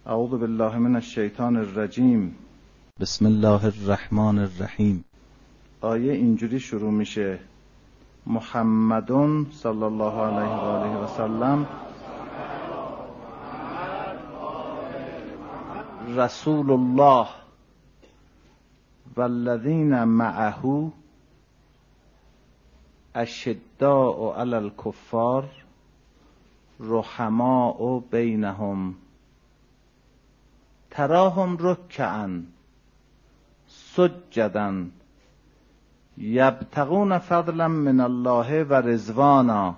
اعوذ بالله من الشیطان الرجیم. بسم الله الرحمن الرحیم. آیه اینجوری شروع میشه: محمدون صلی الله علیه و آله و سلم رسول الله والذین معه اشداء علی الکفار رحماء بینهم تراهم رکعا سجدا یبتغون فضلا من الله و رضوانا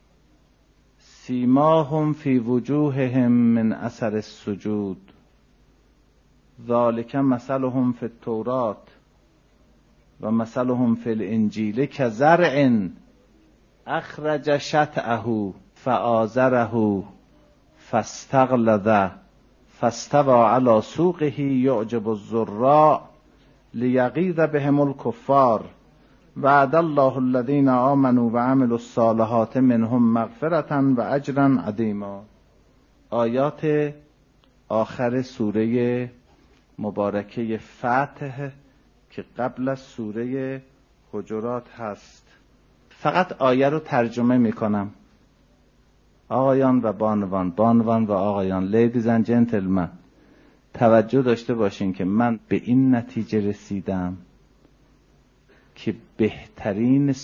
سیماهم فی وجوههم من اثر السجود ذلک مثلهم فی التوراة و مثلهم فی الانجیل کزرع اخرج شطأه فآزره فاستغلظ فاستوى على سوقه يعجب الزراع لیغیظ بهم الکفار وعد الله الذین آمنوا وعملوا الصالحات منهم مغفرة و اجرا عظیما. آیات آخر سوره مبارکه فتح که قبل از سوره حجرات هست. فقط آیه رو ترجمه میکنم. آقایان و بانوان و آقایان، لیدیز اند جنتلمن، توجه داشته باشین که من به این نتیجه رسیدم که بهترین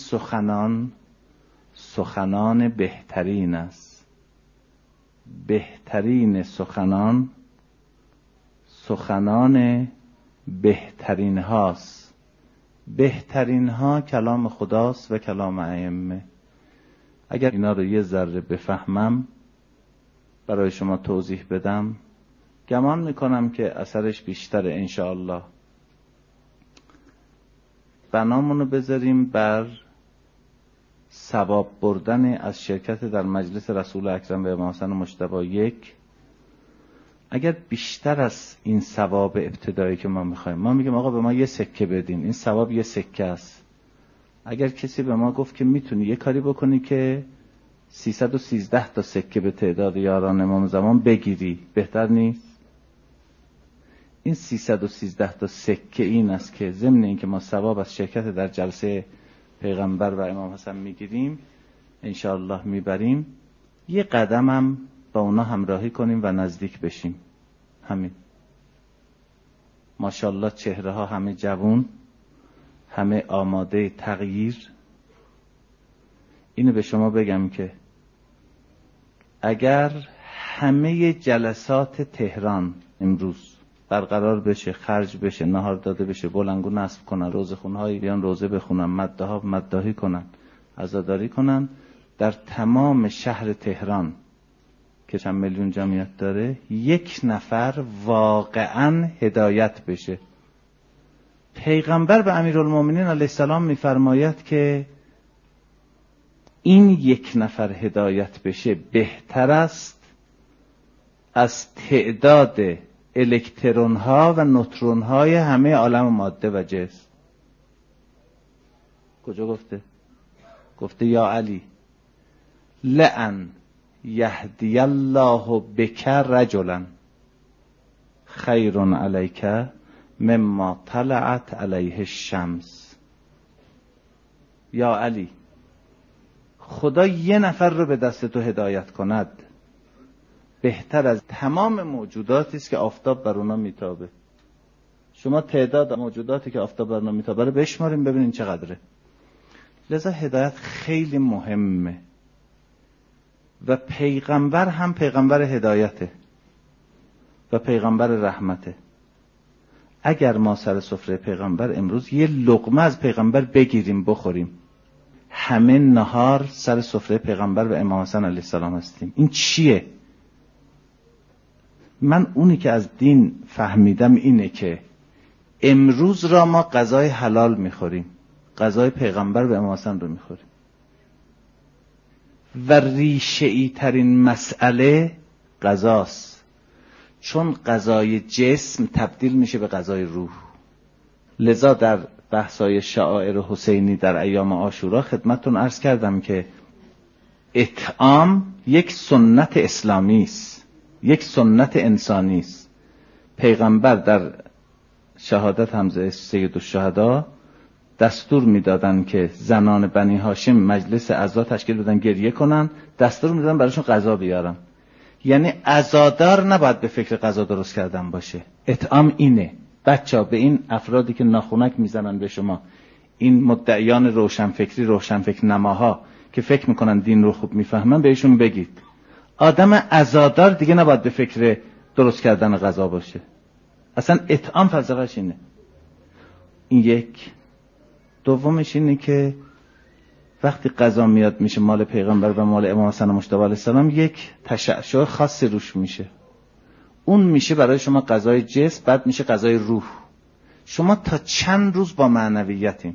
سخنان بهترین است. بهترین سخنان بهترین هاست. بهترین ها کلام خداست و کلام ائمه. اگر اینا رو یه ذره بفهمم برای شما توضیح بدم، گمان میکنم که اثرش بیشتره انشاءالله. بنامونو بذاریم بر ثواب بردن از شرکت در مجلس رسول اکرم و امام حسن مجتبی یک. اگر بیشتر از این ثواب ابتدایی که ما میخوایم، ما میگیم آقا به ما یه سکه بدین، این ثواب یه سکه است. اگر کسی به ما گفت که میتونی یه کاری بکنی که 313 تا سکه به تعداد یاران امام زمان بگیری، بهتر نیست؟ این 313 تا سکه این است که ضمن این که ما ثواب از شرکت در جلسه پیغمبر و امام حسن میگیریم، انشاءالله میبریم، یه قدم هم با اونا همراهی کنیم و نزدیک بشیم. همین. ماشاءالله چهره ها همه جوون، همه آماده تغییر. اینو به شما بگم که اگر همه جلسات تهران امروز برقرار بشه، خرج بشه، نهار داده بشه، بلنگو نصب کنن، روزخونهایی بیان روزه بخونن، مده ها مداحی کنن، عزاداری کنن، در تمام شهر تهران که چند میلیون جمعیت داره، یک نفر واقعا هدایت بشه. پیغمبر به امیرالمومنین علیه السلام میفرماید که این یک نفر هدایت بشه بهتر است از تعداد الکترون ها و نوترون های همه عالم ماده و جسم. کجا گفته؟ گفته یا علی لئن یهدی الله بک رجلا خیر علیک مما طلعت علیه الشمس. یا علی، خدا یه نفر رو به دست تو هدایت کند بهتر از تمام موجوداتی است که آفتاب بر اونا میتابه. شما تعداد موجوداتی که آفتاب بر اونا میتابه رو بشماریم ببینین چقدره. لذا هدایت خیلی مهمه و پیغمبر هم پیغمبر هدایته و پیغمبر رحمته. اگر ما سر سفره پیغمبر امروز یه لقمه از پیغمبر بگیریم بخوریم، همه نهار سر سفره پیغمبر و امام حسن علیه السلام هستیم. این چیه؟ من اونی که از دین فهمیدم اینه که امروز را ما غذای حلال میخوریم، غذای پیغمبر و امام حسن رو میخوریم و ریشه‌ای ترین مسئله غذاست، چون غذای جسم تبدیل میشه به غذای روح. لذا در بحثای شعائر حسینی در ایام عاشورا خدمتتون عرض کردم که اطعام یک سنت اسلامی است. یک سنت انسانی است. پیغمبر در شهادت حمزه سید الشهدا دستور میدادن که زنان بنی هاشم مجلس عزا تشکیل بدن گریه کنن، دستور میدادن براشون غذا بیارن. یعنی عزادار نباید به فکر غذا درست کردن باشه. اطعام اینه. بچه‌ها به این افرادی که ناخونک میزنن به شما، این مدعیان روشنفکری، روشنفکر نماها که فکر میکنن دین رو خوب میفهمن، بهشون بگید آدم عزادار دیگه نباید به فکر درست کردن غذا باشه. اصلا اطعام فلسفه‌اش اینه. این یک. دومش اینه که وقتی غذا میاد میشه مال پیغمبر و مال امام حسن مجتبی علیه السلام، یک تشعشع خاصی روش میشه. اون میشه برای شما غذای جسم، بعد میشه غذای روح. شما تا چند روز با معنویتین.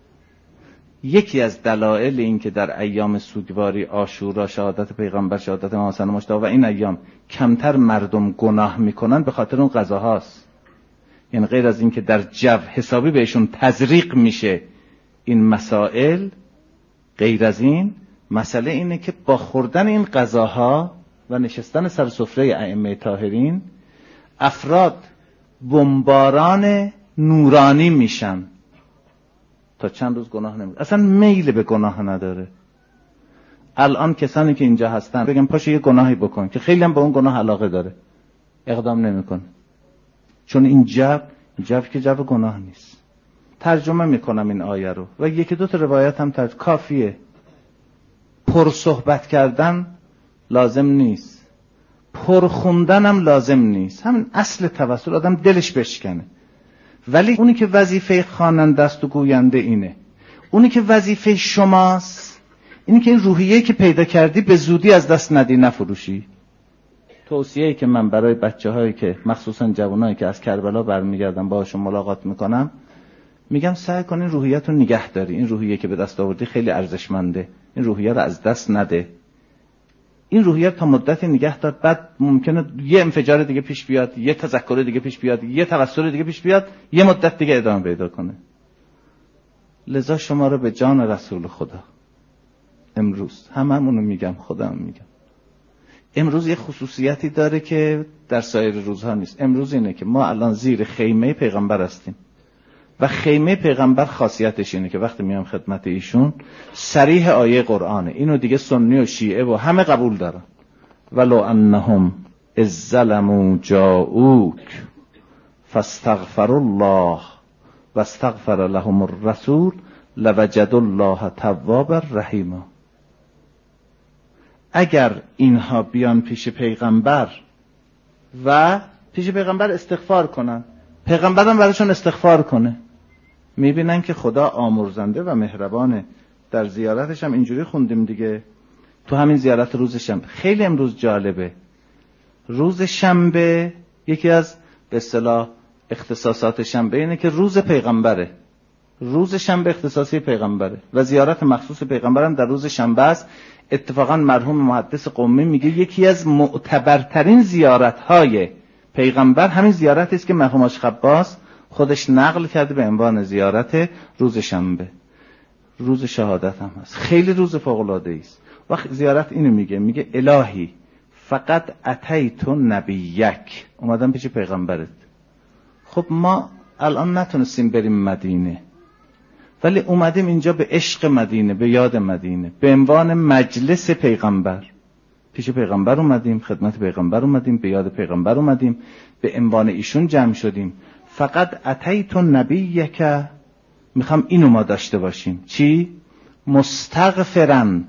یکی از دلایل این که در ایام سوگواری، عاشورا، شهادت پیغمبر، شهادت امام حسن مجتبی و این ایام کمتر مردم گناه میکنن به خاطر اون غذاهاست. یعنی غیر از این که در جو حسابی بهشون تزریق میشه این مسائل، غیر از این مسئله اینه که با خوردن این غذاها و نشستن سر سفره ائمه طاهرین افراد بمباران نورانی میشن، تا چند روز گناه نمیکنه، اصلا میل به گناه نداره. الان کسانی که اینجا هستن بگم پاشو یه گناهی بکن، که خیلی هم به اون گناه علاقه داره، اقدام نمیکنه، چون این جو که جو گناه نیست. ترجمه میکنم این آیه رو و یکی دو تا روایت هم کافیه. پر صحبت کردن لازم نیست، پر خوندن هم لازم نیست. همین اصل توسل آدم دلش بشکنه. ولی اونی که وظیفه خواننده است و گوینده اینه. اونی که وظیفه شماست اینی که این روحیه‌ای که پیدا کردی به زودی از دست ندی، نفروشی. توصیه‌ای که من برای بچه‌هایی که مخصوصا جوانایی که از کربلا برمیگردن باهاشون ملاقات میکنم، میگم سعی کن این روحیه‌تو نگه داری. این روحیه که به دست آوردی خیلی ارزشمنده، این روحیه رو از دست نده. این روحیه تا مدتی نگه دار، بعد ممکنه یه انفجار دیگه پیش بیاد، یه تذکر دیگه پیش بیاد، یه توسل دیگه پیش بیاد، یه مدت دیگه ادامه پیدا کنه. لذا شما رو به جان رسول خدا امروز هممونو میگم، خودم میگم، امروز یه خصوصیتی داره که در سایر روزها نیست. امروز اینه که ما الان زیر خیمه پیغمبر هستیم و خیمه پیغمبر خاصیتش اینه که وقتی میام خدمت ایشون صریح آیه قرآنه. اینو دیگه سنی و شیعه و همه قبول دارن. ولو انهم اذ ظلموا جاءوک فاستغفروا الله واستغفر لهم الرسول لوجدوا الله توابا رحیما. اگر اینها بیان پیش پیغمبر و پیش پیغمبر استغفار کنن، پیغمبرم براشون استغفار کنه، میبینن که خدا آمرزنده و مهربانه. در زیارتش هم اینجوری خوندیم دیگه، تو همین زیارت روز شنبه. خیلی امروز جالبه، روز شنبه یکی از به اصطلاح اختصاصات شنبه اینه که روز پیغمبره. روز شنبه اختصاصی پیغمبره و زیارت مخصوص پیغمبرم در روز شنبه است. اتفاقا مرحوم محدث قمی میگه یکی از معتبرترین زیارت‌های پیغمبر همین زیارتی است که مرحوم آش عباس خودش نقل کرده به عنوان زیارت روز شنبه. روز شهادت هم هست، خیلی روز فوق‌العاده‌ای است. وقت زیارت اینو میگه الهی فقط اتیت نبیک، اومدم پیش پیغمبرت. خب ما الان نتونستیم بریم مدینه، ولی اومدیم اینجا به عشق مدینه، به یاد مدینه، به عنوان مجلس پیغمبر. پیش پیغمبر اومدیم، خدمت پیغمبر اومدیم، به یاد پیغمبر اومدیم، به عنوان ایشون جمع شدیم. فقط اتیت نبیک، میخوام اینو ما داشته باشیم. چی؟ مستغفرن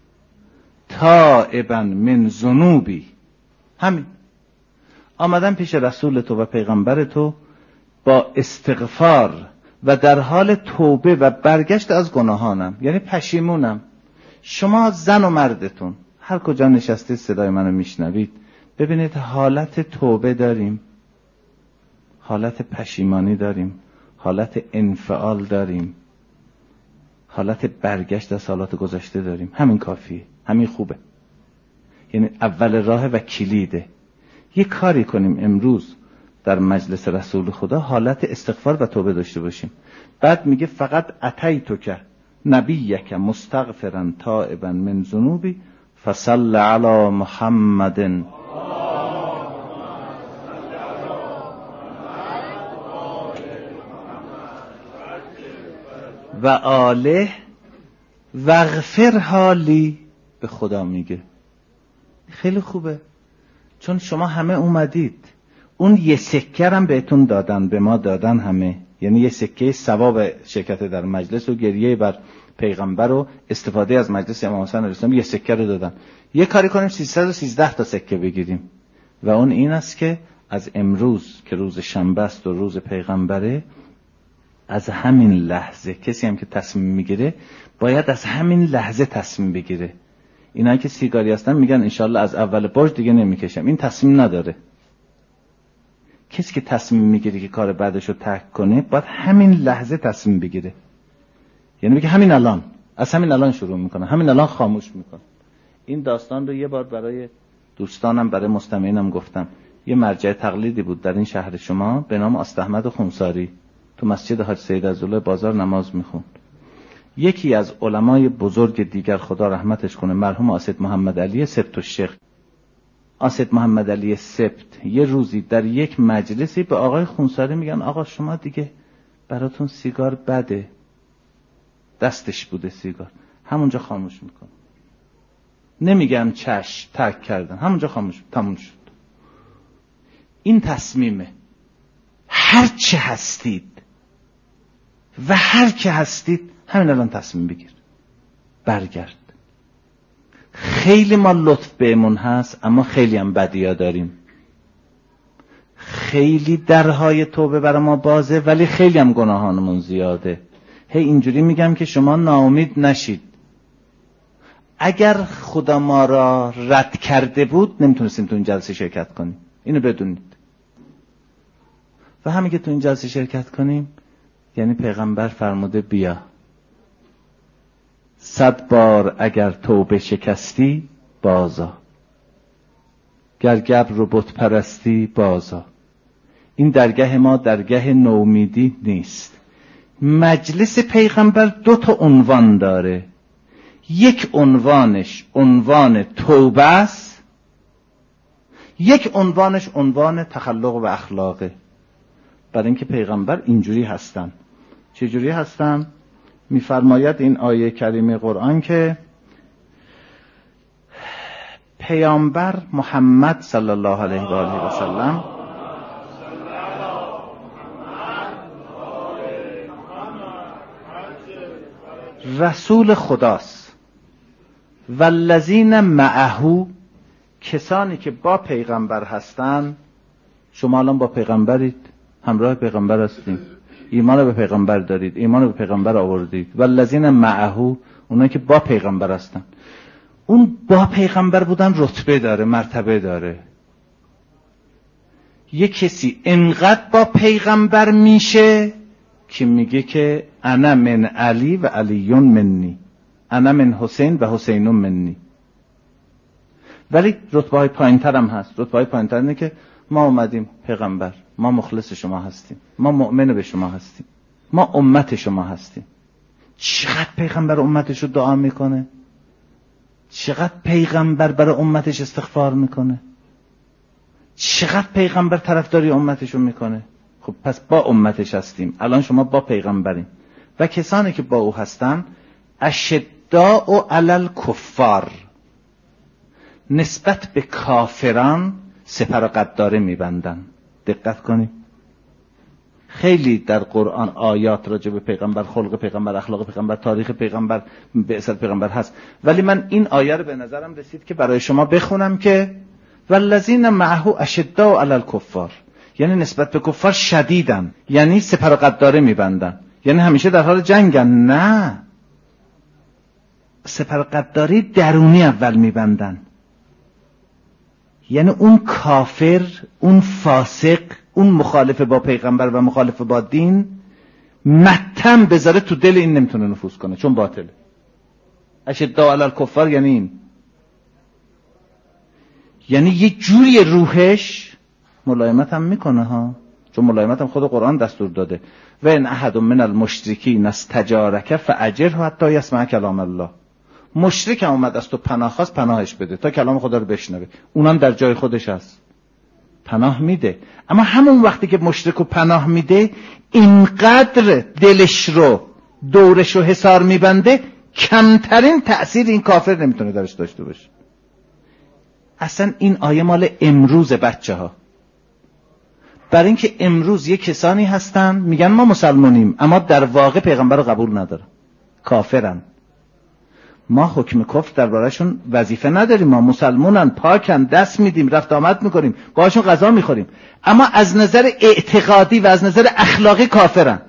تائبا من ذنوبی. همین، آمدن پیش رسول تو و پیغمبر تو با استغفار و در حال توبه و برگشت از گناهانم، یعنی پشیمونم. شما زن و مردتون هر کجا نشستید صدای منو میشنوید، ببینید حالت توبه داریم، حالت پشیمانی داریم، حالت انفعال داریم، حالت برگشت از حالات گذشته داریم. همین کافیه، همین خوبه. یعنی اول راه و کلیده. یه کاری کنیم امروز در مجلس رسول خدا، حالت استغفار و توبه داشته باشیم. بعد میگه فقط اتیتک نبیک مستغفرا تائبا من ذنوبی فصل علی محمد و آله وغفر حالی به خدا میگه. خیلی خوبه، چون شما همه اومدید، اون یه سکه هم بهتون دادن، به ما دادن همه، یعنی یه سکه ثواب شرکت در مجلس و گریه بر پیغمبر و استفاده از مجلس امام حسین علیه السلام، یه سکه رو دادن. یه کاری کنیم 313 تا سکه بگیریم و اون این است که از امروز که روز شنبه است و روز پیغمبره، از همین لحظه کسی هم که تصمیم میگیره باید از همین لحظه تصمیم بگیره. اینایی که سیگاری هستن میگن انشالله از اول برج دیگه نمیکشم، این تصمیم نداره. کسی که تصمیم میگیره که کار بعدشو ترک کنه باید همین لحظه تصمیم بگیره، یعنی بگه همین الان، از همین الان شروع میکنه، همین الان خاموش میکنه. این داستان رو یه بار برای دوستانم، برای مستمعینم گفتم. یه مرجع تقلیدی بود در این شهر شما به نام آستاحمد خونساری، تو مسجد حاج سید عزالله بازار نماز میخوند. یکی از علمای بزرگ دیگر خدا رحمتش کنه، مرحوم اسد محمد علی سبت الشیخ، اسد محمد علی سبت، یه روزی در یک مجلسی به آقای خونساری میگن آقا شما دیگه براتون سیگار بده، دستش بوده سیگار، همونجا خاموش میکنه، نمیگن چش ترک کردن، همونجا خاموش، تموم شد. این تصمیمه. هر چه هستید و هر که هستید همین الان تصمیم بگیر، برگرد. خیلی ما لطف بهمون هست اما خیلی هم بدیا داریم. خیلی درهای توبه برای ما بازه ولی خیلی هم گناهانمون زیاده. اینجوری میگم که شما ناامید نشید. اگر خدا ما را رد کرده بود نمیتونستیم تو این جلسه شرکت کنیم، اینو بدونید. و همین که تو این جلسه شرکت کنیم یعنی پیغمبر فرموده بیا 100 بار اگر توبه شکستی بازا، گر گبر رو بت پرستی بازا. این درگاه ما درگاه نومیدی نیست. مجلس پیغمبر 2 تا عنوان داره. یک عنوانش عنوان توبه است، یک عنوانش عنوان تخلق و اخلاقه. برای اینکه پیغمبر اینجوری هستن. چجوری هستن؟ میفرماید این آیه کریمه قرآن که پیامبر محمد صلی الله علیه و آله و سلم رسول خداست. والذین معه، کسانی که با پیغمبر هستن. شما الان با پیغمبرید، همراه پیغمبر هستید، ایمان به پیغمبر دارید، ایمان به پیغمبر آوردید. والذین معه، اونایی که با پیغمبر هستن. اون با پیغمبر بودن رتبه داره، مرتبه داره. یک کسی انقدر با پیغمبر میشه که میگه که انا من علی و علیون منی، انا من حسین و حسینون منی. ولی رتبه های پایین تر هم هست. رتبه های پایین تر اینه که ما اومدیم پیغمبر، ما مخلص شما هستیم، ما مؤمن به شما هستیم، ما امت شما هستیم. چقدر پیغمبر امتش رو دعا میکنه، چقدر پیغمبر برای امتش استغفار میکنه، چقدر پیغمبر طرفداری امتش رو میکنه. خب پس با امتش هستیم. الان شما با پیغمبرین و کسانی که با او هستن اشداء علی الکفار، نسبت به کافران سپر و قداره میبندن. دقت کنید، خیلی در قرآن آیات راجع به پیغمبر، خلق پیغمبر، اخلاق پیغمبر، تاریخ پیغمبر، بعثت پیغمبر هست. ولی من این آیه رو به نظرم رسید که برای شما بخونم که والذین معه اشداء علی الکفار، یعنی نسبت به کفار شدیدن، یعنی سپر و قداره میبندن، یعنی همیشه در حال جنگن. نه، سپر و قداری درونی اول میبندن. یعنی اون کافر، اون فاسق، اون مخالف با پیغمبر و مخالف با دین متم بذاره تو دل این نمیتونه نفوذ کنه، چون باطله. اشداء علی الکفار یعنی این، یعنی یه جوری روحش ملایمت هم میکنه ها، چون ملایمت هم خود قرآن دستور داده. و ان احد من المشرکین استجارک فاجره حتی یسمع کلام الله. مشرک هم اومد از تو پناه خواست، پناهش بده تا کلام خدا رو بشنوه. اونم در جای خودش هست، پناه میده. اما همون وقتی که مشرک رو پناه میده، اینقدر دلش رو دورشو حصار میبنده، کمترین تأثیر این کافر نمیتونه درش داشته باشه. اصلا این آیه مال امروز بچه ها، برای اینکه امروز یه کسانی هستن میگن ما مسلمانیم اما در واقع پیغمبر رو قبول ندارن، کافرن. ما حکم کفر درباره‌شون وظیفه نداریم، ما مسلمانن، پاکن، دست میدیم، رفت آمد میکنیم، باهاشون غذا میخوریم، اما از نظر اعتقادی و از نظر اخلاقی کافرن.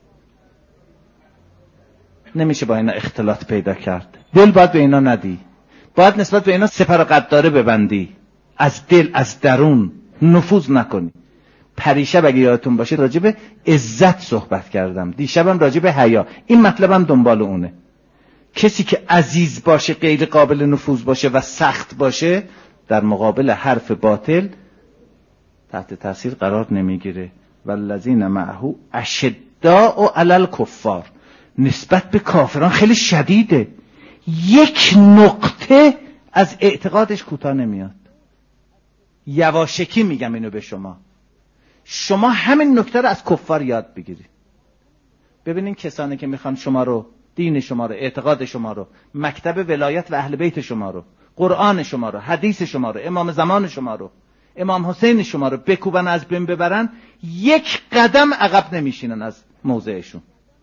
نمیشه با اینا اختلاط پیدا کرد. دل باید به اینا ندی، باید نسبت به اینا سپر قداره ببندی، از دل از درون نفوذ نکنی. پریشب اگه یادتون باشه راجع به عزت صحبت کردم، دیشبم راجع به حیا. این مطلبم دنبال اونه. کسی که عزیز باشه، غیر قابل نفوذ باشه و سخت باشه، در مقابل حرف باطل تحت تاثیر قرار نمیگیره. والذین معه اشداء علی الکفار، نسبت به کافران خیلی شدیده، یک نقطه از اعتقادش کوتاه نمیاد. یواشکی میگم اینو به شما همین نکته رو از کفار یاد بگیرید. ببینین کسانی که میخوان شما رو، دین شما رو، اعتقاد شما رو، مکتب ولایت و اهل بیت شما رو، قرآن شما رو، حدیث شما رو، امام زمان شما رو، امام حسین شما رو بکوبن، از بین ببرن، یک قدم عقب نمیشینن از موضعشون.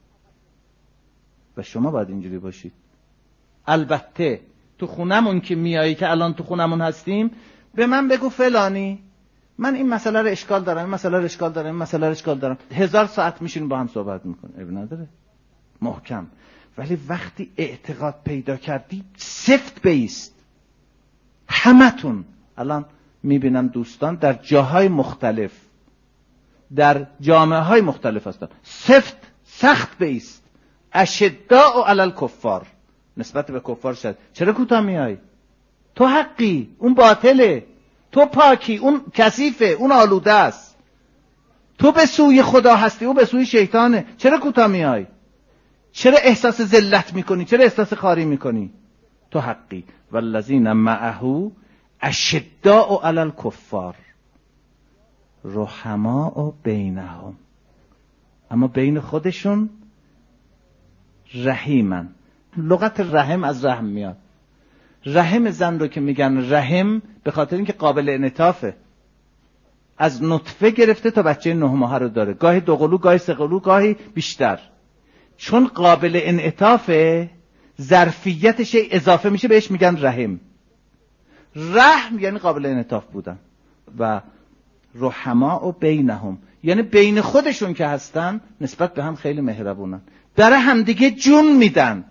و شما باید اینجوری باشید. البته تو خونمون که میایی، که الان تو خونمون هستیم، به من بگو فلانی من این مسئله رو اشکال دارم، این مسئله رو اشکال دارم، این مسئله رو اشکال دارم، 1000 ساعت میشین با هم صحبت میکنه، اب نداره، محکم. ولی وقتی اعتقاد پیدا کردی سفت بیست. همتون الان میبینم دوستان در جاهای مختلف، در جامعه های مختلف هستن، سخت بیست. اشداء علی الکفار، نسبت به کفار شد. چرا کوتاه میای؟ تو حقی، اون باطله. تو پاکی، اون کثیفه، اون آلوده است. تو به سوی خدا هستی، او به سوی شیطانه. چرا کوتاه میای؟ چرا احساس ذلت میکنی؟ چرا احساس خاری میکنی؟ تو حقی. والذین معه اشداء علی الکفار رحماء بینهم، اما بین خودشون رحیمن. لغت رحم از رحم میاد. رحم زن رو که میگن رحم به خاطر اینکه قابل انعطافه، از نطفه گرفته تا بچه 9 ماهه رو داره، گاهی 2 قلو، گاهی 3 قلو، گاهی بیشتر. چون قابل انعطافه، ظرفیتش اضافه میشه، بهش میگن رحم. رحم یعنی قابل انعطاف بودن. و رحماء بینهم یعنی بین خودشون که هستن نسبت به هم خیلی مهربونن، برای همدیگه جون میدن.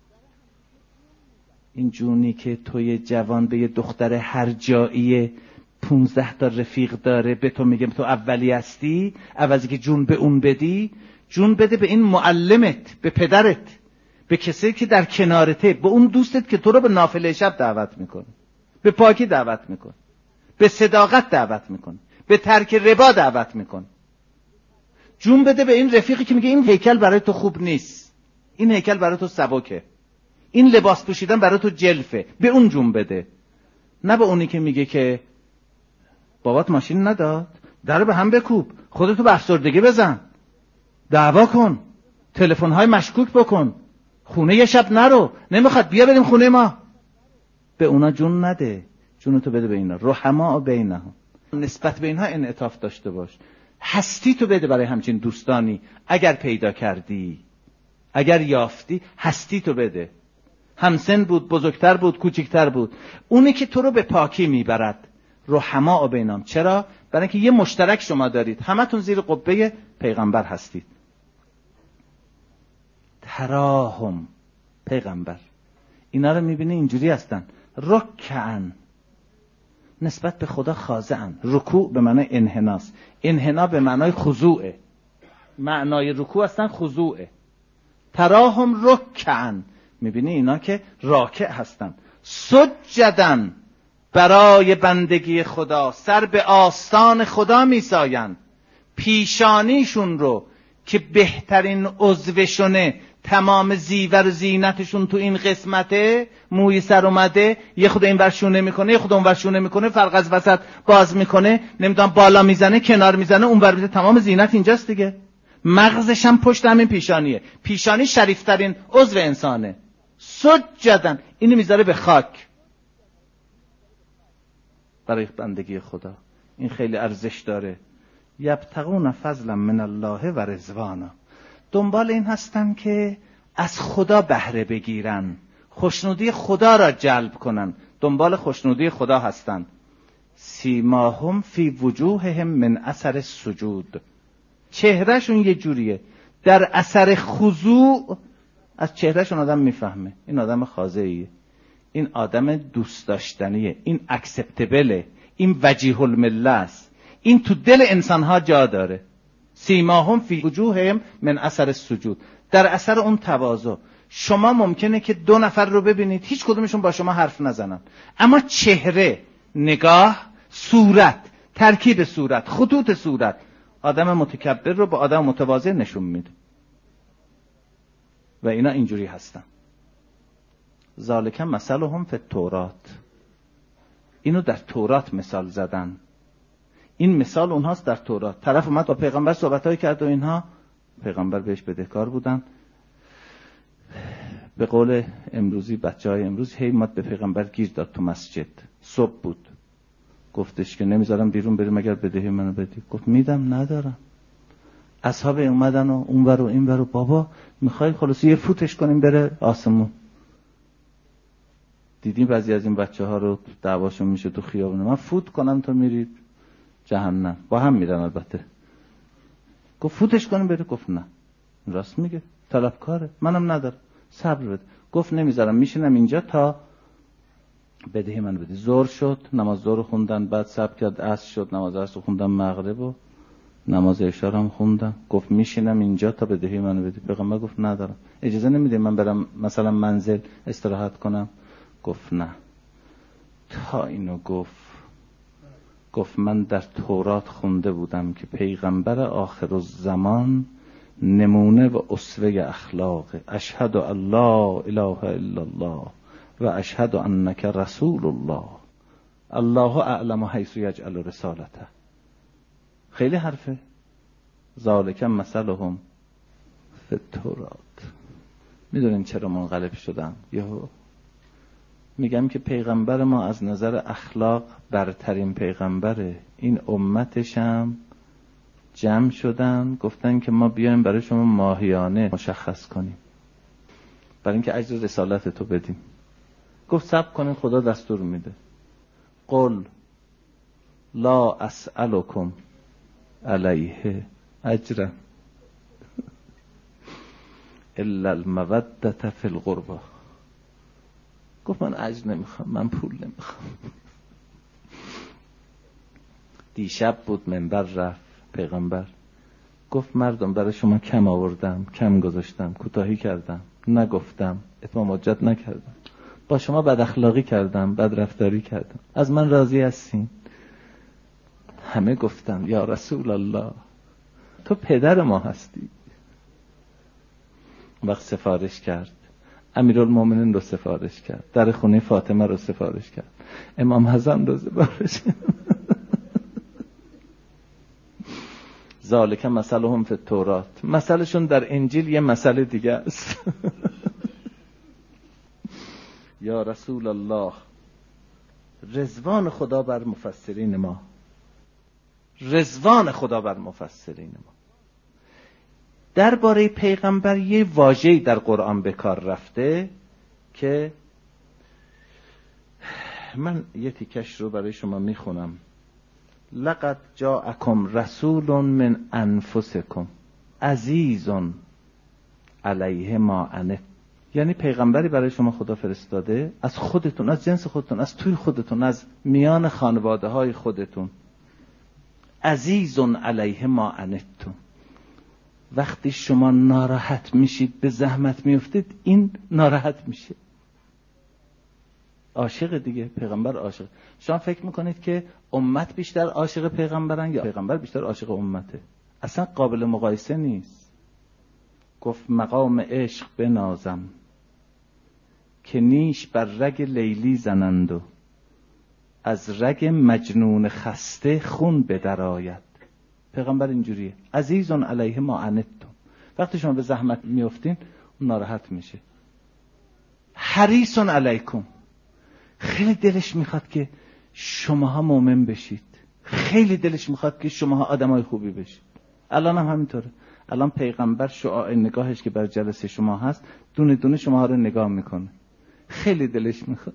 این جونی که توی جوان به یه دختر هر جایی 15 تا رفیق داره، به تو میگم تو اولی هستی، عوضی که جون به اون بدی، جون بده به این معلمت، به پدرت، به کسی که در کنارته، به اون دوستت که تو رو به نافله شب دعوت میکنه، به پاکی دعوت میکنه، به صداقت دعوت میکنه، به ترک ربا دعوت میکنه. جون بده به این رفیقی که میگه این هیکل برای تو خوب نیست، این هیکل برای تو سبکه، این لباس پوشیدن برای تو جلفه، به اون جون بده. نه به اونی که میگه که بابات ماشین نداد، درو به هم بکوب، خودتو به افسردگی بزن، دعوا کن، تلفن‌های مشکوک بکن، خونه یه شب نرو، نمیخواد بیا بریم خونه ما. به اونا جون نده، جونتو بده به اینا. رحماء بینهم، نسبت به اینها انعطاف داشته باش. هستی تو بده برای همچین دوستانی. اگر پیدا کردی، اگر یافتی، هستی تو بده. همسن بود، بزرگتر بود، کوچکتر بود، اونی که تو رو به پاکی میبرد. رحماء بینهم. چرا؟ برای اینکه یه مشترک شما دارید، همتون زیر قبه پیغمبر هستید. تراهم، پیغمبر، اینا رو میبینی اینجوری هستن. رکعن، نسبت به خدا خاضعن. رکوع به معنای انحناست، انحنا به معنای خضوعه. معنای رکوع هستن خضوعه. تراهم رکعن، میبینی اینا که راکع هستن. سجدن، برای بندگی خدا سر به آستان خدا میساین. پیشانیشون رو که بهترین عضوشونه، تمام زیور و زینتشون تو این قسمته، موی سر اومده، یه خود این ورشونه میکنه، یه خود اون ورشونه میکنه، فرق از وسط باز میکنه، نمیدونم بالا میزنه، کنار میزنه، اون ور میزنه، تمام زینت اینجاست دیگه. مغزش هم پشت همین پیشانیه. پیشانی شریفترین عضو انسانه. سجدن، اینو میذاره به خاک برای بندگی خدا. این خیلی ارزش داره. یبتغون فضلا من الله و رضوانا، دنبال این هستن که از خدا بهره بگیرن، خوشنودی خدا را جلب کنن، دنبال خوشنودی خدا هستن. سیماهم فی وجوههم من اثر السجود، چهرهشون یه جوریه، در اثر خضوع از چهرهشون آدم میفهمه این آدم خاضعیه، این آدم دوست داشتنیه، این اکسپتبله، این وجیه المله است، این تو دل انسانها جا داره. سیماهم فی وجوههم من اثر السجود، در اثر اون تواضع. شما ممکنه که 2 نفر رو ببینید هیچ کدومشون با شما حرف نزنن، اما چهره، نگاه، صورت، ترکیب صورت، خطوط صورت آدم متکبر رو با آدم متواضع نشون میده. و اینا اینجوری هستن. ذالک مثلهم فی التورات، اینو در تورات مثال زدن. این مثال اونهاست در تورات. طرف اومد با پیغمبر صحبتایی کرد و اینها، پیغمبر بهش بدهکار بودن. به قول امروزی بچهای امروز، هی اومد به پیغمبر گیر داد تو مسجد. صبح بود، گفتش که نمیذارم بیرون بریم مگر بدهی منو بدی. گفت میدم، ندارم. اصحاب اومدن و اونور و اینور و بابا میخوای خلاص یه فوتش کنیم بره آسمون. دیدیم بعضی از این بچه‌ها رو دعواشون میشه تو خیابون، من فوت کنم تو میرید جهنم. با هم میرن البته. گفت فوتش کنیم بره. گفت نه. راست میگه، طلبکاره، منم ندارم، صبر بده. گفت نمیذارم، میشینم اینجا تا بدهی من بدی. ظهر شد، نماز ظهر خوندن، بعد صبر کرد، عصر شد، نماز عصر خوندن، مغرب و نماز عشا هم خوندن. گفت میشینم اینجا تا بدهی من بدی. پیغمبر گفت ندارم. اجازه نمیده من برم مثلا منزل استراحت کنم؟ گفت نه. تا اینو گفت من در تورات خونده بودم که پیغمبر آخر الزمان نمونه و اسوه اخلاق، اشهد ان لا اله الا الله و اشهد انک رسول الله، الله اعلم حیث یجعل رسالته. خیلی حرفه. ذالک مثلهم فی التورات. میدونین چرا منقلب شدم؟ یهو میگم که پیغمبر ما از نظر اخلاق برترین پیغمبره. این امتشم جمع شدن گفتن که ما بیایم برای شما ماهیانه مشخص کنیم برای اینکه اجر رسالت تو بدیم. گفت صبر کنین، خدا دستور میده. قل لا اسألکم علیه اجرا الا المودة فی القربى. گفت من اجر نمیخوام، من پول نمیخوام. دیشب بود منبر رفت پیغمبر، گفت مردم برای شما کم آوردم، کم گذاشتم، کوتاهی کردم، نگفتم، اتمام حجت نکردم، با شما بد اخلاقی کردم، بد رفتاری کردم، از من راضی هستین؟ همه گفتم یا رسول الله تو پدر ما هستی. وقت سفارش کرد، امیرالمومنین رو سفارش کرد، در خونه فاطمه رو سفارش کرد، امام حسن رو سفارش کرد. ذالک مثلهم فی التورات، مثلشون در انجیل یه مثل دیگه است. یا رسول الله، رضوان خدا بر مفسرین ما، رضوان خدا بر مفسرین ما. درباره پیغمبر یه واژه‌ای در قرآن به کار رفته که من یه تیکش رو برای شما میخونم. لقد جاءکم رسول من انفسکم عزیز علیه ما عنتم. یعنی پیغمبری برای شما خدا فرستاده از خودتون، از جنس خودتون، از توی خودتون، از میان خانواده های خودتون. عزیز علیه ما عنتم. وقتی شما ناراحت میشید، به زحمت میفتید، این ناراحت میشه. عاشق دیگه، پیغمبر عاشق. شما فکر میکنید که امت بیشتر عاشق پیغمبرن یا پیغمبر بیشتر عاشق امته؟ اصلا قابل مقایسه نیست. گفت مقام عشق بنازم که نیش بر رگ لیلی زنند و از رگ مجنون خسته خون بدر آید. پیغمبر اینجوریه، عزیز علیه ما عنتم. وقتی شما به زحمت میافتین اون ناراحت میشه. حریص علیکم، خیلی دلش میخواد که شماها مؤمن بشید، خیلی دلش میخواد که شماها آدمای خوبی بشید. الان هم همینطوره. الان پیغمبر شعاع نگاهش که بر جلسه شما هست، دونه دونه شماها رو نگاه میکنه، خیلی دلش میخواد.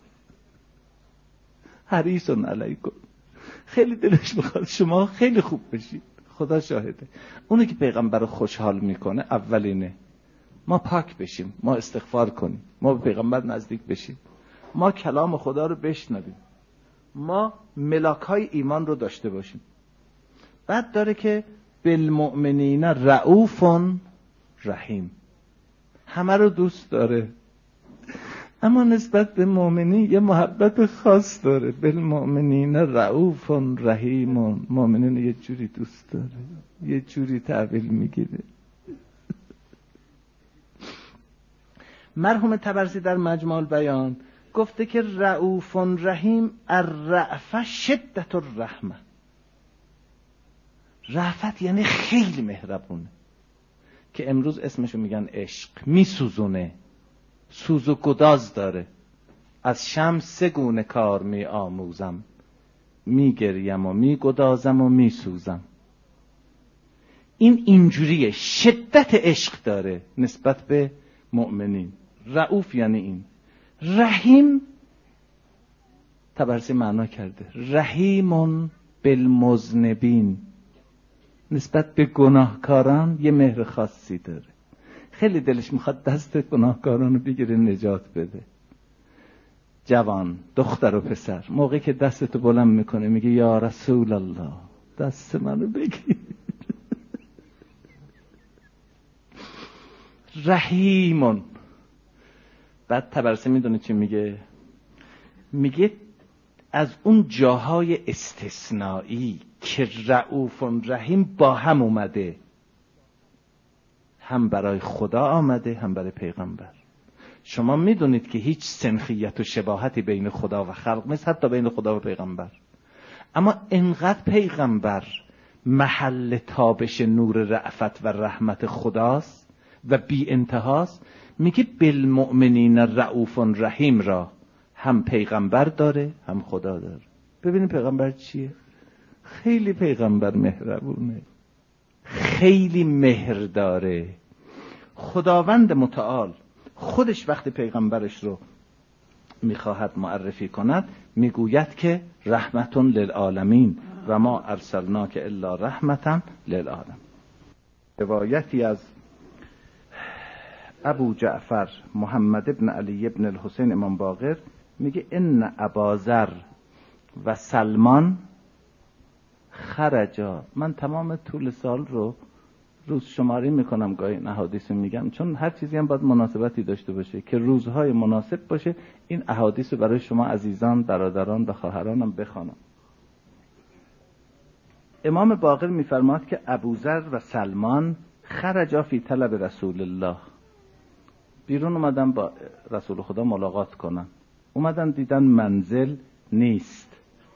حریص علیکم، خیلی دلش میخواد شما خیلی خوب بشید. خدا شاهده. اونی که پیغمبر رو خوشحال میکنه اولینه ما پاک بشیم، ما استغفار کنیم، ما به پیغمبر نزدیک بشیم، ما کلام خدا رو بشنویم، ما ملاک‌های ایمان رو داشته باشیم. بعد داره که بالمؤمنین رؤوف رحیم، همه رو دوست داره اما نسبت به مؤمنین یه محبت خاص داره. بالمؤمنین رؤوف رحیم، مؤمنین یه جوری دوست داره، یه جوری تحویل میگیره. مرحوم طبرسی در مجموع البیان گفته که رؤوف رحیم، الرأفه شدت الرحمه. رأفت یعنی خیلی مهربونه، که امروز اسمشو میگن عشق، میسوزونه، سوز و گداز داره. از شمس 3 گونه کار می آموزم، میگریم و میگدازم و میسوزم. این اینجوریه، شدت عشق داره نسبت به مؤمنین. رؤوف یعنی این. رحیم طبرسی معنا کرده رحیم بالمذنبین، نسبت به گناهکاران یه مهر خاصی داره، خیلی دلش میخواد دست گناهکاران رو بگیره نجات بده. جوان، دختر و پسر، موقعی که دستتو بلند میکنه میگه یا رسول الله دست منو بگیر. رحیمون. بعد طبرسی میدونه چی میگه؟ میگه از اون جاهای استثنایی که رؤوف رحیم با هم اومده، هم برای خدا آمده هم برای پیغمبر. شما میدونید که هیچ سنخیت و شباهتی بین خدا و خلق نیست، حتی بین خدا و پیغمبر. اما انقدر پیغمبر محل تابش نور رأفت و رحمت خداست و بی انتهاست، میگه بالمؤمنین رؤوف رحیم را هم پیغمبر داره هم خدا داره. ببینید پیغمبر چیه؟ خیلی پیغمبر مهربونه، خیلی مهر داره. خداوند متعال خودش وقتی پیغمبرش رو میخواهد معرفی کند میگوید که رحمت للعالمین و ما ارسلناک الا رحمتا للعالمین. روایتی از ابو جعفر محمد ابن علی ابن الحسین امام باقر میگه ان اباذر و سلمان خرجا. من تمام طول سال رو روز شماری میکنم، گاهی این احادیث رو میگم، چون هر چیزی هم باید مناسبتی داشته باشه که روزهای مناسب باشه. این احادیث رو برای شما عزیزان، برادران و خواهرانم بخوانم. امام باقر میفرماد که ابوذر و سلمان خرجا فی طلب رسول الله، بیرون اومدن با رسول خدا ملاقات کنن. اومدن دیدن منزل نیست.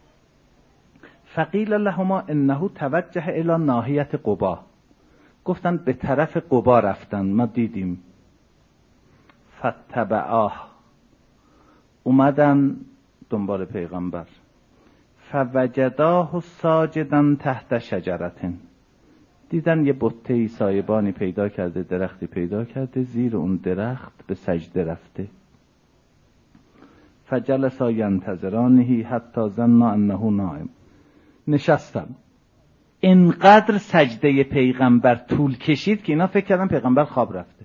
فقیل لهما انه توجه الی ناحیت قبا، گفتن به طرف قبا رفتن، ما دیدیم. فتبعاه، اومدن دنبال پیغمبر. فوجداه ساجدا تحت شجرة، دیدن یه بته سایبانی پیدا کرده، درختی پیدا کرده، زیر اون درخت به سجده رفته. فجلسا ینتظرانه حتی ظن انه نائم، نشستن. اینقدر سجده پیغمبر طول کشید که اینا فکر کردن پیغمبر خواب رفته.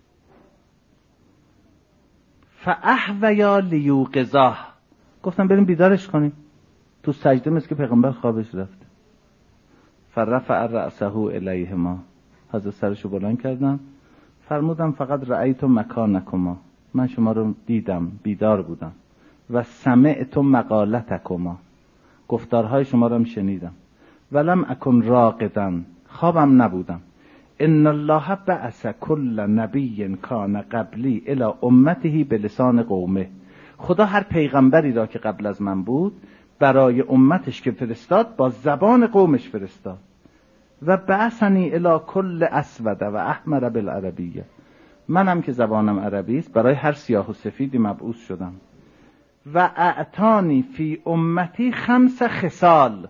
فاحویا لیوقظاه، گفتن بریم بیدارش کنیم، تو سجده مثل که پیغمبر خوابش رفته. فرفع رأسه الیهما، حضرت سرشو بلند کردن، فرمودن فقط رأیت مکانکما، من شما رو دیدم، بیدار بودم. و سمعت مقالتکما، گفتارهای شما رو هم شنیدم. ولم اکن راقدا، خوابم نبودم. ان الله بعث کل نبی کان قبلی الی امته بلسان قومه، خدا هر پیغمبری را که قبل از من بود برای امتش که فرستاد با زبان قومش فرستاد. و بعثنی الی کل اسود و احمر بالعربیه، منم که زبانم عربی است برای هر سیاه و سفیدی مبعوث شدم. و اعطانی فی امتی 5 خصال،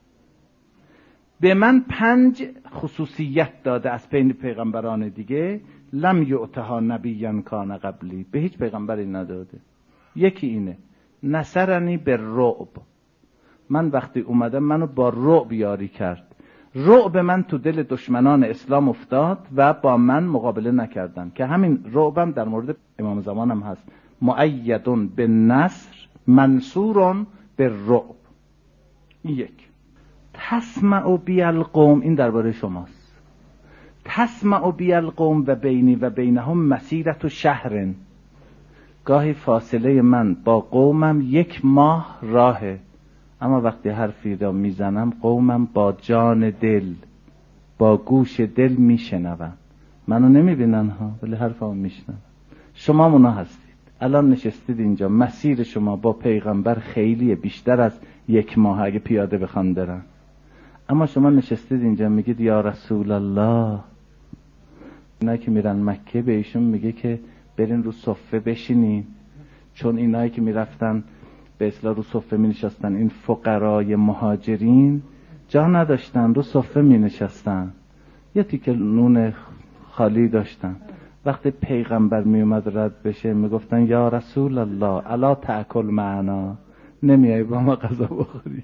به من 5 خصوصیت داده از بین پیغمبران دیگه، لم یعطها نبیا کان قبلی، به هیچ پیغمبری نداده. یکی اینه، نصرنی بالرعب، من وقتی اومدم منو با رعب یاری کرد. رعب من تو دل دشمنان اسلام افتاد و با من مقابله نکردن، که همین رعبم در مورد امام زمانم هست. مؤیدون بالنصر منصورون بالرعب. این یک. تسمع بی القوم، این درباره شماست. تسمع بی القوم و بینی و بینهم مسیرت شهر، گاهی فاصله من با قومم 1 ماه راهه، اما وقتی حرفی را میزنم قومم با جان دل، با گوش دل میشنون. منو نمیبینن ها، ولی حرفمو میشنون. شما اونا هستید، الان نشستید اینجا، مسیر شما با پیغمبر خیلیه، بیشتر از 1 ماه اگه پیاده بخوان برن، اما شما نشستید اینجا میگید یا رسول الله. اینا که میرن مکه به ایشون میگه که برین رو صفه بشینین، چون اینایی که میرفتن به اصطلاح رو صفه می نشستن، این فقرای مهاجرین جا نداشتن، رو صفه می نشستن، یه تیکه نون خالی داشتن. وقتی پیغمبر می اومد رد بشه می گفتن یا رسول الله الا تأکل معنا، نمیای با ما غذا بخوری؟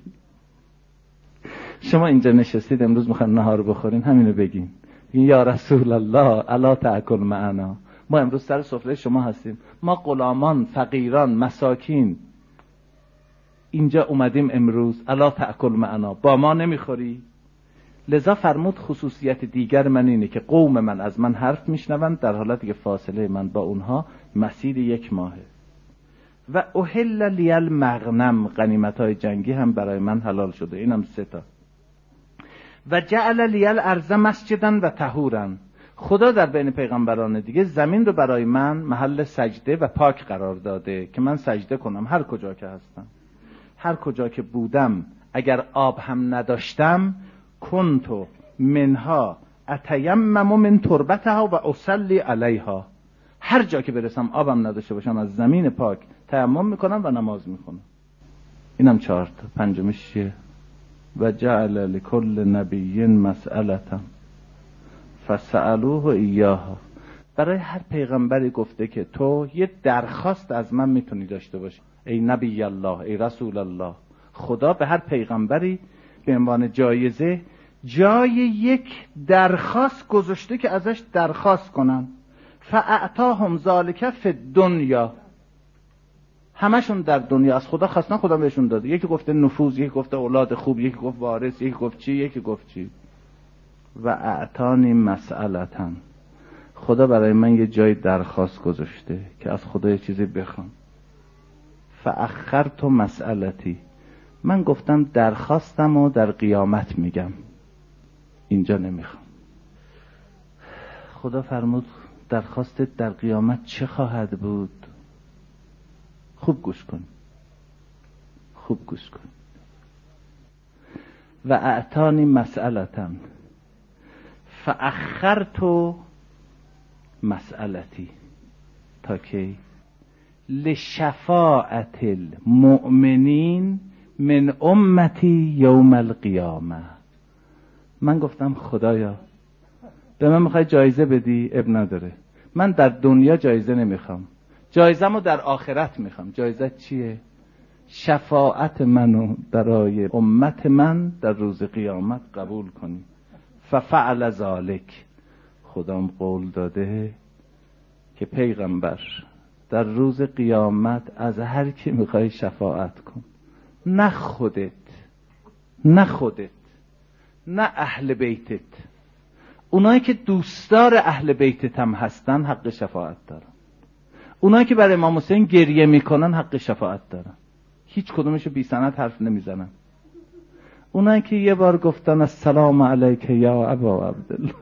شما اینجا نشستید امروز میخواین نهار بخورین، همینو بگین یا رسول الله الا تأکل معنا. ما امروز سر سفره شما هستیم، ما غلامان، فقیران، مساکین اینجا اومدیم امروز، الا تأکل معنا، با ما نمیخوری؟ لذا فرمود خصوصیت دیگر من اینه که قوم من از من حرف میشنوند در حالتی که فاصله من با اونها مسیر 1 ماهه. و احل لی المغنم، غنیمت‌های جنگی هم برای من حلال شده، اینم 3 تا. و جعل لی الارض مسجدا و طهورا، خدا در بین پیغمبران دیگه زمین رو برای من محل سجده و پاک قرار داده که من سجده کنم هر کجا که هستم، هر کجا که بودم. اگر آب هم نداشتم کنتو منها اتیمم من تربتها و اصلی علیها، هر جا که برسم آبم نداشته باشم از زمین پاک تیمم میکنم و نماز میخونم. اینم 4 تا. 5مش چیه؟ و جعل لکل نبی مسئلتا فسألوه ایاها، برای هر پیغمبری گفته که تو یه درخواست از من میتونی داشته باشی. ای نبی الله، ای رسول الله، خدا به هر پیغمبری به عنوان جایزه جای یک درخواست گذاشته که ازش درخواست کنن. فاعطاهم ذالک فی الدنیا، همشون در دنیا از خدا خواستن، خدا بهشون داده. یکی گفته نفوذ، یکی گفته اولاد خوب، یکی گفت وارث، یکی گفت چی، یکی گفت چی. و اعطانی مسئلتا، خدا برای من یه جای درخواست گذاشته که از خدا یه چیزی بخوام. فاخرت مسئلتی، من گفتم درخواستم و در قیامت میگم، اینجا نمیخوام. خدا فرمود درخواست در قیامت چه خواهد بود؟ خوب گوش کن، خوب گوش کن. و اعطانی مسئلتا فاخرت مسئلتی تا کی؟ لشفاعت المؤمنین من امتی یوم القیامه. من گفتم خدایا به من میخوای جایزه بدی؟ اب نداره، من در دنیا جایزه نمیخوام، جایزه‌مو در آخرت میخوام. جایزه چیه؟ شفاعت منو برای امت من در روز قیامت قبول کنی. ففعل ذالک، خدام قول داده که پیغمبر در روز قیامت از هر کی میخوای شفاعت کن، نه خودت، نه خودت، نه اهل بیتت، اونایی که دوستدار اهل بیتت هم هستن حق شفاعت دارن. اونایی که برای امام حسین گریه میکنن حق شفاعت دارن، هیچ کدومشو بی سند حرف نمیزنن. اونایی که یه بار گفتن السلام علیک یا ابا عبدالله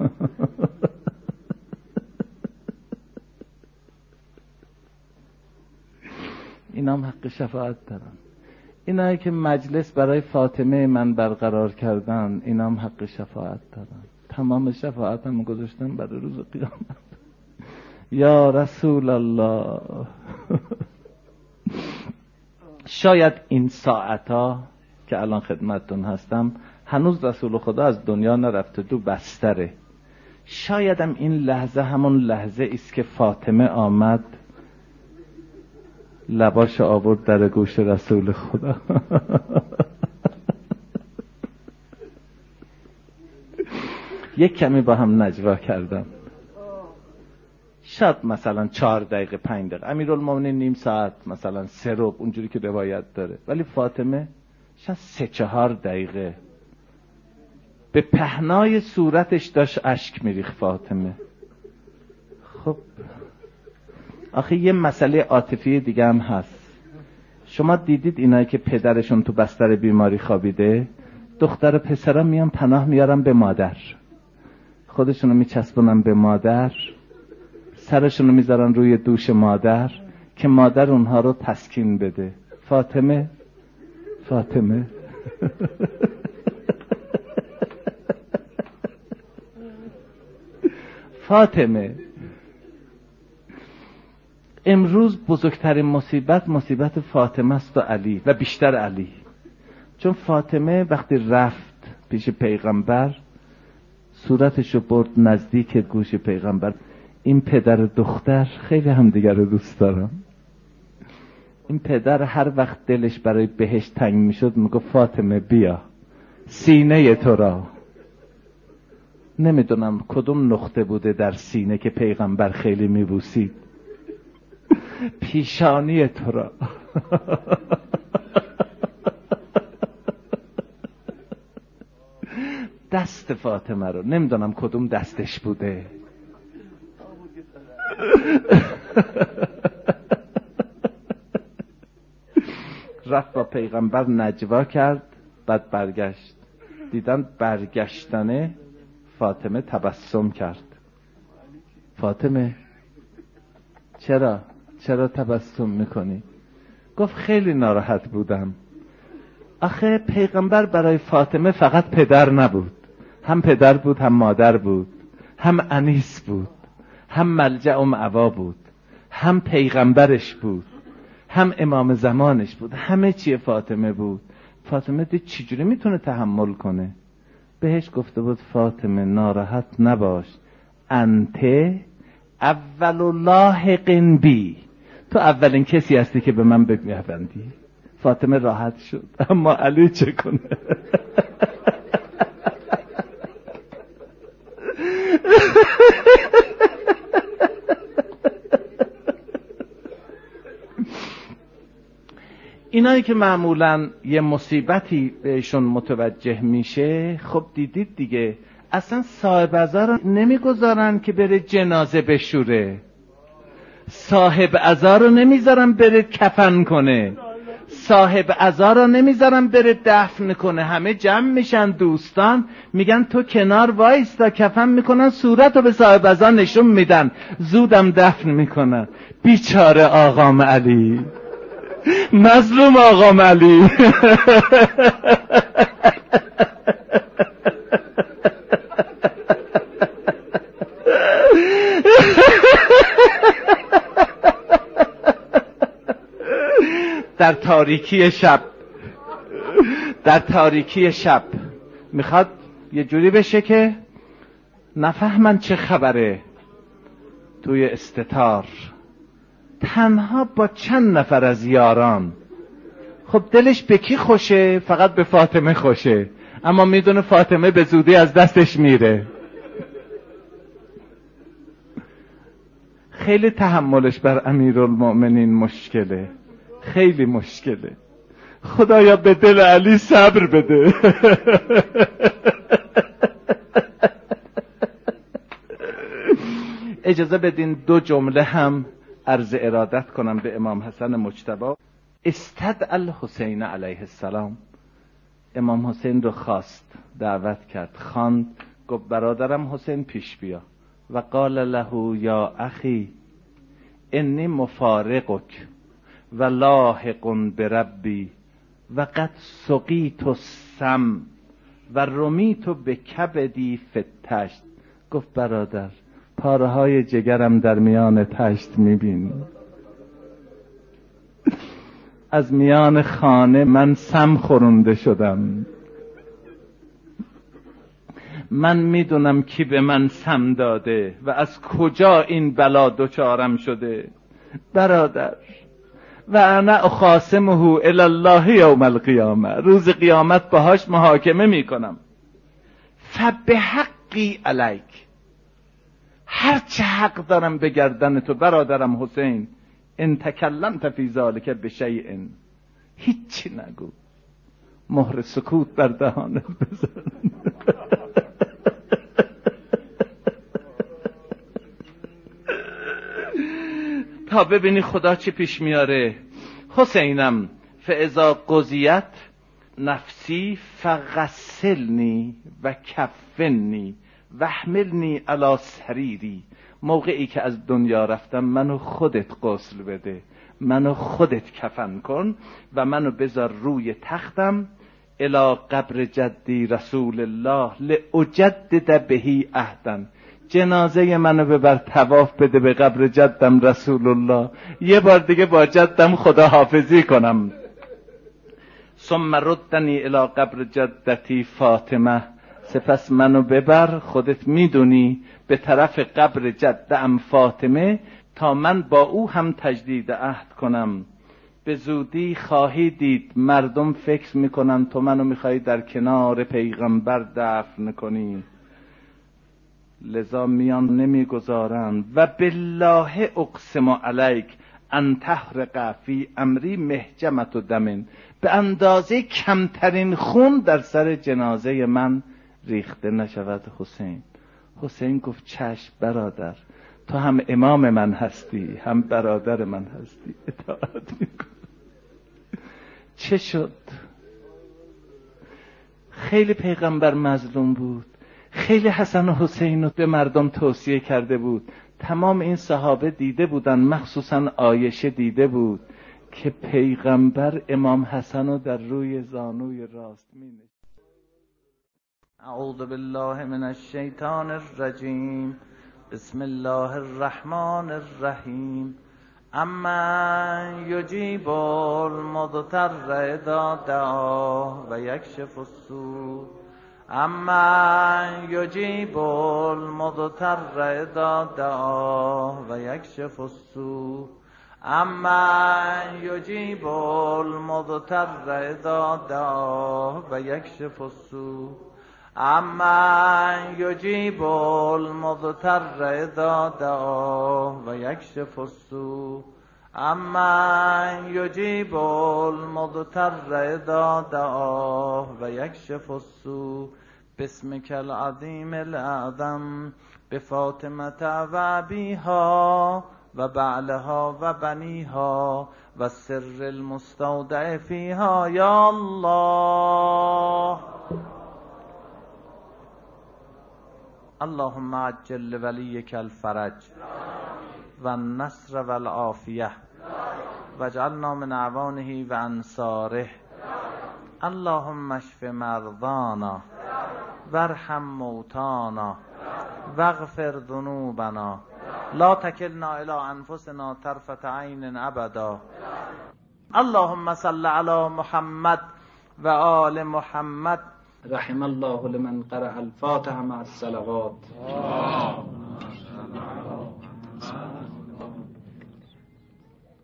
اینا هم حق شفاعت دارن. اینایی که مجلس برای فاطمه من برقرار کردن، اینا هم حق شفاعت دارن. تمام شفاعت هم گذاشتن برای روز قیامت. یا رسول الله. شاید این ساعتا که الان خدمتتون هستم هنوز رسول خدا از دنیا نرفته، تو بستره. شایدم این لحظه همون لحظه است که فاطمه آمد لباش آورد در گوش رسول خدا. یک کمی با هم نجوا کردم. شاید مثلا 4 دقیقه 5 دقیقه، امیرالمومنین نیم ساعت، مثلا 3 ربع، اونجوری که روایت داره. ولی فاطمه شاید 3-4 دقیقه به پهنای صورتش داشت اشک میریخت فاطمه. خب آخه یه مسئله عاطفی دیگه هم هست. شما دیدید اینایی که پدرشون تو بستر بیماری خوابیده، دختر و پسرا میان پناه میارن به مادر، خودشونو میچسبونن به مادر، سرشونو میذارن روی دوش مادر که مادر اونها رو تسکین بده. فاطمه فاطمه امروز بزرگترین مصیبت فاطمه است و علی، و بیشتر علی. چون فاطمه وقتی رفت پیش پیغمبر، صورتشو برد نزدیک گوش پیغمبر. این پدر دختر خیلی همدیگر رو دوست دارم. این پدر هر وقت دلش برای بهشت تنگ میشد میگه فاطمه بیا، سینه تو را. نمیدونم کدوم نقطه بوده در سینه که پیغمبر خیلی میبوسید. پیشانی تو را. دست فاطمه رو نمیدونم کدوم دستش بوده. رفت با پیغمبر نجوا کرد، بعد برگشت. دیدن برگشتنه فاطمه تبسم کرد. فاطمه چرا تبسم میکنی؟ گفت خیلی ناراحت بودم. آخه پیغمبر برای فاطمه فقط پدر نبود، هم پدر بود، هم مادر بود، هم انیس بود، هم ملجأ و مأوا بود، هم پیغمبرش بود، هم امام زمانش بود، همه چیه فاطمه بود. فاطمه دید چجوری میتونه تحمل کنه. بهش گفته بود فاطمه ناراحت نباش، انت اول لاحق بی، تو اولین کسی هستی که به من بپیوندی. فاطمه راحت شد. اما علی چه کنه؟ اینایی که معمولا یه مصیبتی بهشون متوجه میشه، خب دیدید دیگه، اصلا صاحب عزا رو نمیگذارن که بره جنازه بشوره، صاحب عزا رو نمیذارن بره کفن کنه، صاحب عزا رو نمیذارن بره دفن کنه. همه جمع میشن دوستان، میگن تو کنار وایستا، کفن میکنن، صورت رو به صاحب عزا نشون میدن، زودم دفن میکنن. بیچاره آقام علی، مظلوم آقام علی. در تاریکی شب میخواد یه جوری بشه که نفهمن چه خبره. توی استتار تنها با چند نفر از یاران. خب دلش به کی خوشه؟ فقط به فاطمه خوشه، اما میدونه فاطمه به زودی از دستش میره. خیلی تحملش بر امیرالمؤمنین مشکله، خیلی مشکله. خدایا به دل علی صبر بده. اجازه بدین 2 جمله هم عرض ارادت کنم به امام حسن مجتبی. استدعا الحسین علیه السلام، امام حسین رو خواست، دعوت کرد، خواند، گفت برادرم حسین پیش بیا. و قال له یا اخی انی مفارقک و لاحق بربی و قد سقیت السم و رمیت به کبدی فتشت. گفت برادر پاره های جگرم در میان تشت میبینی، از میان خانه من سم خورنده شدم، من میدونم کی به من سم داده و از کجا این بلا دچارم شده. برادر و انا اخاصمه الی الله یوم القیامه، روز قیامت باهاش محاکمه میکنم. فبحقی علیک، هر چه حق دارم به گردن تو برادرم حسین. ان تکلمت فی ذلک بشیء، هیچی نگو، مهر سکوت بر دهانت بزن. تا ببینی خدا چی پیش میاره. حسینم فاذا قضیت نفسی فغسلنی و کفنی و احملنی علی سریری. موقعی که از دنیا رفتم منو خودت غسل بده، منو خودت کفن کن و منو بذار روی تختم الی قبر جدی رسول الله لاجدد بهی عهدا. جنازه منو ببر طواف بده به قبر جدم رسول الله، یه بار دیگه با جدم خداحافظی کنم. ثم ردنی الی قبر جدتی فاطمه، سپس منو ببر، خودت میدونی، به طرف قبر جدم فاطمه تا من با او هم تجدید عهد کنم. به زودی خواهی دید مردم فکر میکنن تو منو میخوای در کنار پیغمبر دفن کنی، لذا میان نمیگذارن. و بالله اقسم علیک ان تحرق فی امری محجمت و دمن، به اندازه کمترین خون در سر جنازه من ریخته نشود. حسین گفت چشم برادر، تو هم امام من هستی هم برادر من هستی، اطاعت میکن. چه شد؟ خیلی پیغمبر مظلوم بود، خیلی حسن و حسین رو به مردم توصیه کرده بود. تمام این صحابه دیده بودن، مخصوصا عایشه دیده بود که پیغمبر امام حسن رو در روی زانوی راست مینه. اعوذ بالله من الشیطان الرجیم. بسم الله الرحمن الرحیم. اما یجیب المضطر اذا دعا و یکشف السوء. اما یجیب المضطر اذا دعا و یکشف السوء. اما یجیب المضطر اذا دعا و یکشف السوء. اما یجیب المضطر اذا دعا و یکشف السوء. اما یجیب المضطر اذا دعا و یکشف السوء. باسمک العظیم الاعظم بفاطمة و ابیها و بعلها و بنیها و سر المستودع فیها یا الله. اللهم عجل لولیک الفرج و النصر و العافیه واجعلنا من اعوانه و انصاره. اللهم اشف مرضانا وارحم موتانا واغفر ذنوبنا لا تکلنا الی انفسنا طرفة عین ابدا. اللهم صل علی محمد و آل محمد. رحم الله لمن قرأ الفاتحه مع الصلوات.